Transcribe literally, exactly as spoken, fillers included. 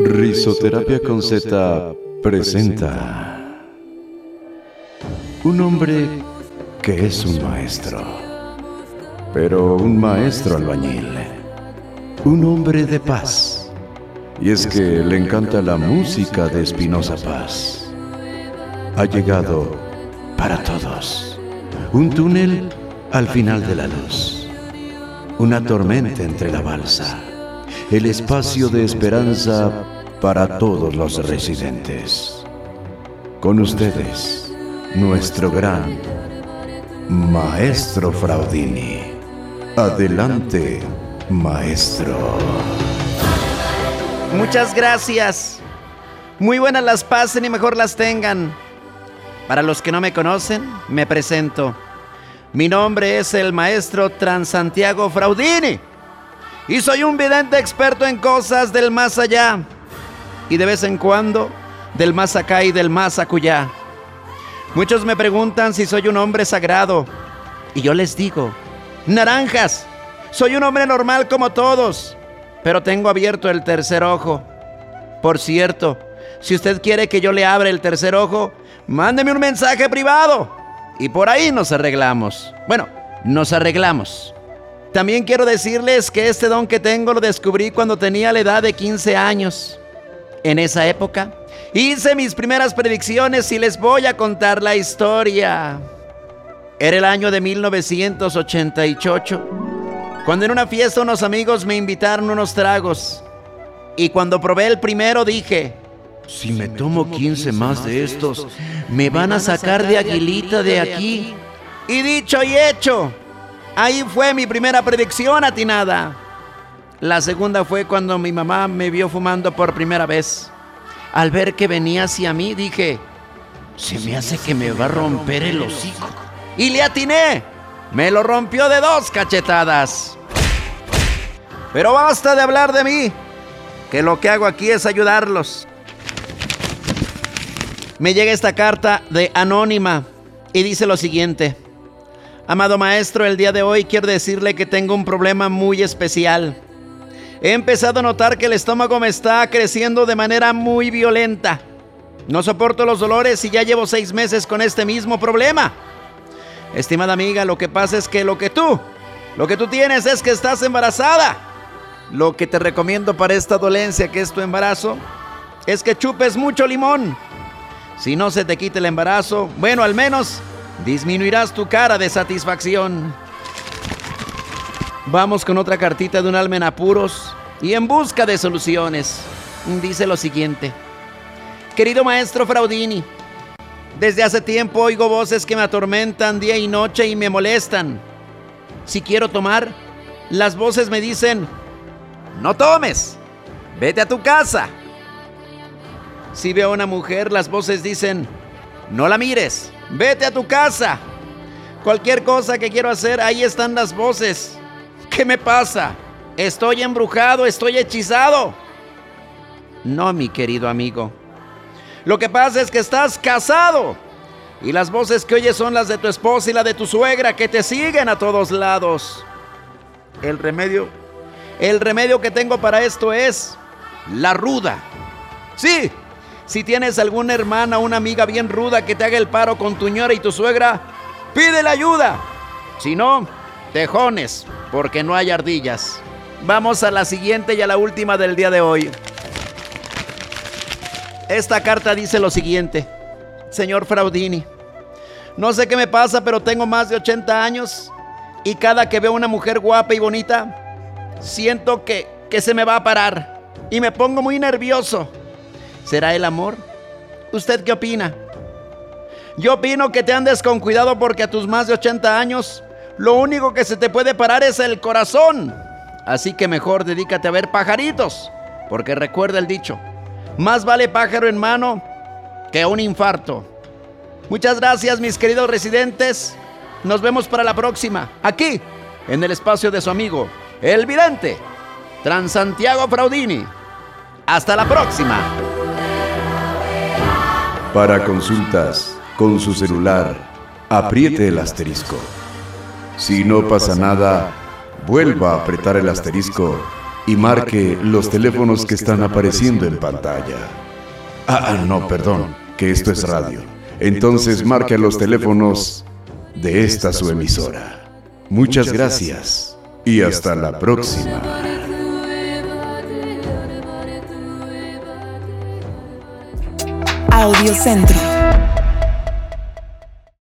Risoterapia con Z presenta un hombre que es un maestro, pero un maestro albañil, un hombre de paz. Y es que le encanta la música de Espinoza Paz. Ha llegado para todos un túnel al final de la luz, una tormenta entre la balsa, el espacio de esperanza para todos los residentes. Con ustedes, nuestro gran Maestro Fraudini. Adelante, maestro. Muchas gracias. Muy buenas las pasen y mejor las tengan. Para los que no me conocen, me presento. Mi nombre es el maestro Transantiago Fraudini y soy un vidente experto en cosas del más allá y de vez en cuando del más acá y del más acullá. Muchos me preguntan si soy un hombre sagrado y yo les digo, naranjas, soy un hombre normal como todos, pero tengo abierto el tercer ojo. Por cierto, si usted quiere que yo le abra el tercer ojo, mándeme un mensaje privado y por ahí nos arreglamos. Bueno, nos arreglamos. También quiero decirles que este don que tengo lo descubrí cuando tenía la edad de quince años. En esa época hice mis primeras predicciones y les voy a contar la historia. Era el año de mil novecientos ochenta y ocho, cuando en una fiesta unos amigos me invitaron unos tragos. Y cuando probé el primero dije, si me tomo quince más de estos, me van a sacar de Aguilita de aquí. Y dicho y hecho, ahí fue mi primera predicción atinada. La segunda fue cuando mi mamá me vio fumando por primera vez. Al ver que venía hacia mí, dije, se me hace que me va a romper el hocico. Y le atiné. Me lo rompió de dos cachetadas. Pero basta de hablar de mí, que lo que hago aquí es ayudarlos. Me llega esta carta de Anónima y dice lo siguiente. Amado maestro, el día de hoy quiero decirle que tengo un problema muy especial. He empezado a notar que el estómago me está creciendo de manera muy violenta. No soporto los dolores y ya llevo seis meses con este mismo problema. Estimada amiga, lo que pasa es que lo que tú, lo que tú tienes es que estás embarazada. Lo que te recomiendo para esta dolencia que es tu embarazo es que chupes mucho limón. Si no se te quite el embarazo, bueno, al menos disminuirás tu cara de satisfacción. Vamos con otra cartita de un alma en apuros y en busca de soluciones. Dice lo siguiente. Querido maestro Fraudini, desde hace tiempo oigo voces que me atormentan día y noche y me molestan. Si quiero tomar, las voces me dicen, no tomes, vete a tu casa. Si veo a una mujer, las voces dicen, no la mires, vete a tu casa. Cualquier cosa que quiero hacer, ahí están las voces. ¿Qué me pasa? ¿Estoy embrujado? ¿Estoy hechizado? No, mi querido amigo. Lo que pasa es que estás casado. Y las voces que oyes son las de tu esposa y la de tu suegra que te siguen a todos lados. El remedio, el remedio que tengo para esto es la ruda. Sí. Si tienes alguna hermana o una amiga bien ruda que te haga el paro con tu ñora y tu suegra, pídele ayuda. Si no, tejones, porque no hay ardillas. Vamos a la siguiente y a la última del día de hoy. Esta carta dice lo siguiente. Señor Fraudini, no sé qué me pasa, pero tengo más de ochenta años y cada que veo una mujer guapa y bonita, siento que, que se me va a parar y me pongo muy nervioso. ¿Será el amor? ¿Usted qué opina? Yo opino que te andes con cuidado porque a tus más de ochenta años lo único que se te puede parar es el corazón. Así que mejor dedícate a ver pajaritos, porque recuerda el dicho, más vale pájaro en mano que un infarto. Muchas gracias, mis queridos residentes. Nos vemos para la próxima, aquí, en el espacio de su amigo, el vidente Transantiago Fraudini. Hasta la próxima. Para consultas con su celular, apriete el asterisco. Si no pasa nada, vuelva a apretar el asterisco y marque los teléfonos que están apareciendo en pantalla. Ah, ah, no, perdón, que esto es radio. Entonces marque los teléfonos de esta su emisora. Muchas gracias y hasta la próxima. Audiocentro.